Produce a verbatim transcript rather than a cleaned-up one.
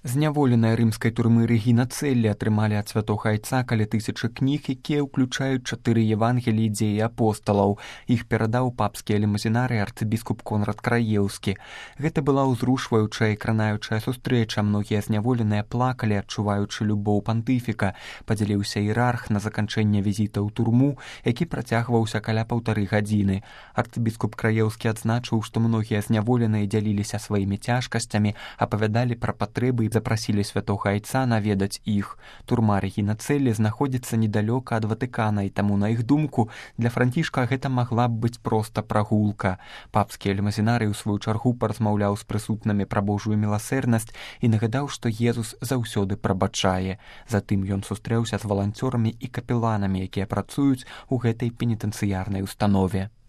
Зняволеныя рымскай турмы Рэгіна Цэллі атрымалі ад святога айца каля тысячы кніг, якія ўключаюць чатыры евангеліі дзеі апосталаў. Іх перадаў папскі лімузінарый арцыбіскуп Конрад Краеўскі. Гэта была ўзрушваючая і кранаючая сустрэча. Многія зняволеныя плакалі, адчуваючы любоў пантыфіка, падзяліўся іерарх на заканчэнне візіта ў турму, які працягваўся каля паўтары гадзіны. Арцыбіскуп Краеўскі адзначыў, што многія зняволеныя дзяліліся сваімі цяжкасцямі, апавядалі пра патрэбы запрасілі святога айца наведаць іх. Турма Рэгіна Цэллі знаходзіцца недалёка ад Ватыкана, і таму, на іх думку, для Францішка гэта магла б быць проста прагулка. Папскі лімузінарый у сваю чаргу паразмаўляў з прысутнымі пра Божую міласэрнасць і нагадаў, што Езус заўсёды прабачае. Затым ён сустрэўся з валанцёрамі і капеланамі, якія працуюць у гэтай пенітэнцыярнай установе.